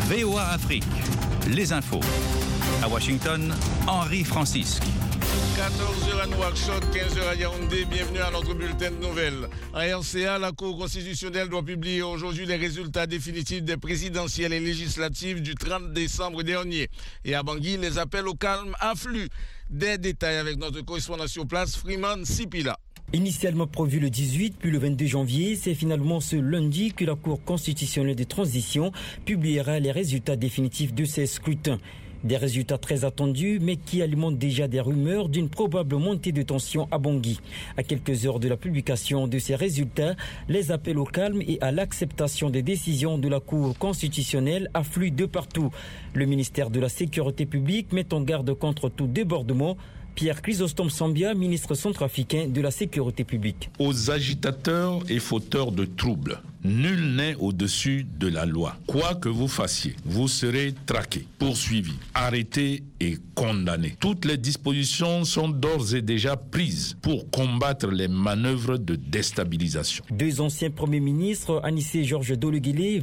VOA Afrique, les infos. À Washington, Henri Francisque. 14h à Nouakchott, 15h à Yaoundé, bienvenue à notre bulletin de nouvelles. À RCA, la Cour constitutionnelle doit publier aujourd'hui les résultats définitifs des présidentielles et législatives du 30 décembre dernier. Et à Bangui, les appels au calme affluent. Des détails avec notre correspondant sur place, Freeman Sipila. Initialement prévu le 18 puis le 22 janvier, c'est finalement ce lundi que la Cour constitutionnelle de transition publiera les résultats définitifs de ces scrutins. Des résultats très attendus, mais qui alimentent déjà des rumeurs d'une probable montée de tension à Bangui. À quelques heures de la publication de ces résultats, les appels au calme et à l'acceptation des décisions de la Cour constitutionnelle affluent de partout. Le ministère de la Sécurité publique met en garde contre tout débordement. Pierre Chrysostome Sambia, ministre centrafricain de la Sécurité publique. Aux agitateurs et fauteurs de troubles, nul n'est au-dessus de la loi. Quoi que vous fassiez, vous serez traqués, poursuivis, arrêtés et condamnés. Toutes les dispositions sont d'ores et déjà prises pour combattre les manœuvres de déstabilisation. Deux anciens premiers ministres, Anissé Georges Dologuélé,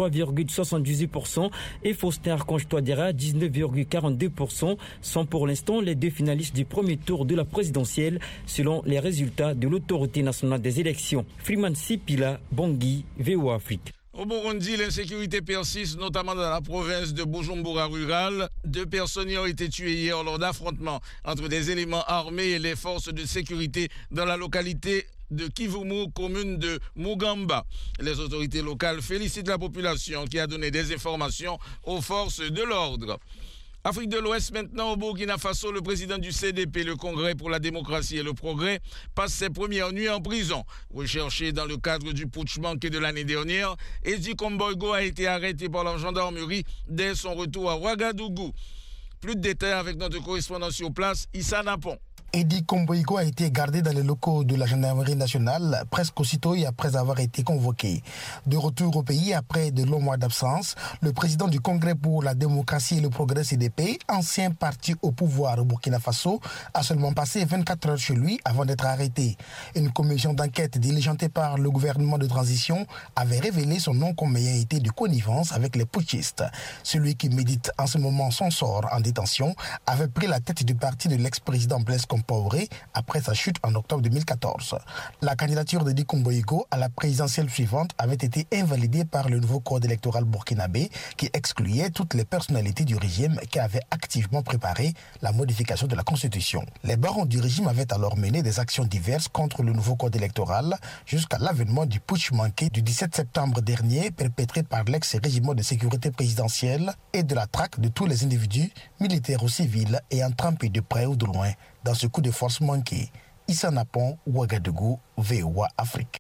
23,78% et Faustin Archange Touadéra, 19,42%, sont pour l'instant les deux finalistes du premier tour de la présidentielle, selon les résultats de l'autorité nationale des élections. Freeman Sipila, Bangui, VOA Afrique. Au Burundi, l'insécurité persiste, notamment dans la province de Bujumbura rural. 2 personnes y ont été tuées hier lors d'affrontements entre des éléments armés et les forces de sécurité dans la localité de Kivumu, commune de Mugamba. Les autorités locales félicitent la population qui a donné des informations aux forces de l'ordre. Afrique de l'Ouest maintenant, au Burkina Faso, le président du CDP, le Congrès pour la démocratie et le progrès, passe ses premières nuits en prison. Recherché dans le cadre du putsch manqué de l'année dernière, Edi Komboigo a été arrêté par la gendarmerie dès son retour à Ouagadougou. Plus de détails avec notre correspondant sur place, Issa Napon. Edi Komboigo a été gardé dans les locaux de la gendarmerie nationale presque aussitôt et après avoir été convoqué. De retour au pays après de longs mois d'absence, le président du Congrès pour la démocratie et le progrès CDP, ancien parti au pouvoir au Burkina Faso, a seulement passé 24 heures chez lui avant d'être arrêté. Une commission d'enquête diligentée par le gouvernement de transition avait révélé son nom comme ayant été de connivence avec les putschistes. Celui qui médite en ce moment son sort en détention avait pris la tête du parti de l'ex-président Blaise Compaoré après sa chute en octobre 2014. La candidature de Edi Komboigo à la présidentielle suivante avait été invalidée par le nouveau code électoral burkinabé qui excluait toutes les personnalités du régime qui avaient activement préparé la modification de la Constitution. Les barons du régime avaient alors mené des actions diverses contre le nouveau code électoral jusqu'à l'avènement du putsch manqué du 17 septembre dernier perpétré par l'ex-régiment de sécurité présidentielle et de la traque de tous les individus, militaires ou civils, ayant trempé de près ou de loin dans ce coup de force manqué. Issa Napon, Ouagadougou, VOA Afrique.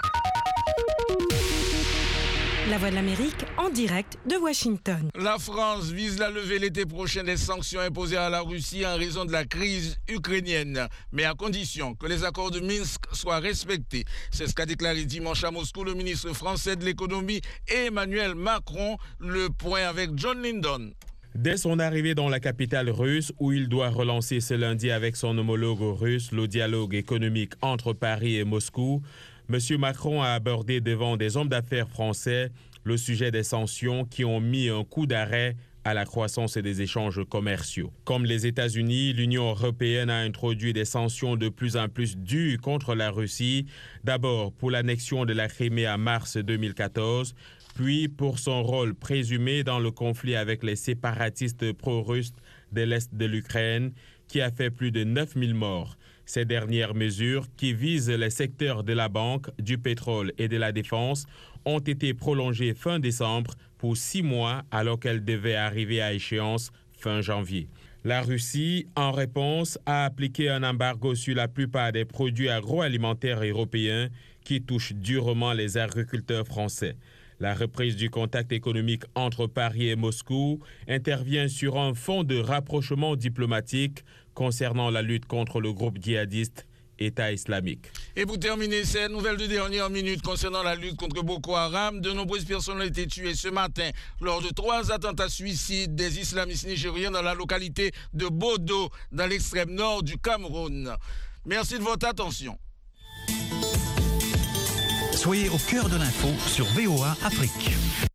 La Voix de l'Amérique en direct de Washington. La France vise la levée l'été prochain des sanctions imposées à la Russie en raison de la crise ukrainienne, mais à condition que les accords de Minsk soient respectés. C'est ce qu'a déclaré dimanche à Moscou le ministre français de l'économie Emmanuel Macron. Le point avec John Lindon. Dès son arrivée dans la capitale russe, où il doit relancer ce lundi avec son homologue russe le dialogue économique entre Paris et Moscou, M. Macron a abordé devant des hommes d'affaires français le sujet des sanctions qui ont mis un coup d'arrêt à la croissance et des échanges commerciaux. Comme les États-Unis, l'Union européenne a introduit des sanctions de plus en plus dures contre la Russie, d'abord pour l'annexion de la Crimée en mars 2014, puis pour son rôle présumé dans le conflit avec les séparatistes pro-russes de l'Est de l'Ukraine, qui a fait plus de 9000 morts. Ces dernières mesures, qui visent les secteurs de la banque, du pétrole et de la défense, ont été prolongées fin décembre pour 6 mois alors qu'elles devaient arriver à échéance fin janvier. La Russie, en réponse, a appliqué un embargo sur la plupart des produits agroalimentaires européens qui touchent durement les agriculteurs français. La reprise du contact économique entre Paris et Moscou intervient sur un fond de rapprochement diplomatique concernant la lutte contre le groupe djihadiste État islamique. Et pour terminer, cette nouvelle de dernière minute concernant la lutte contre Boko Haram, de nombreuses personnes ont été tuées ce matin lors de 3 attentats suicides des islamistes nigériens dans la localité de Bodo, dans l'extrême nord du Cameroun. Merci de votre attention. Soyez au cœur de l'info sur VOA Afrique.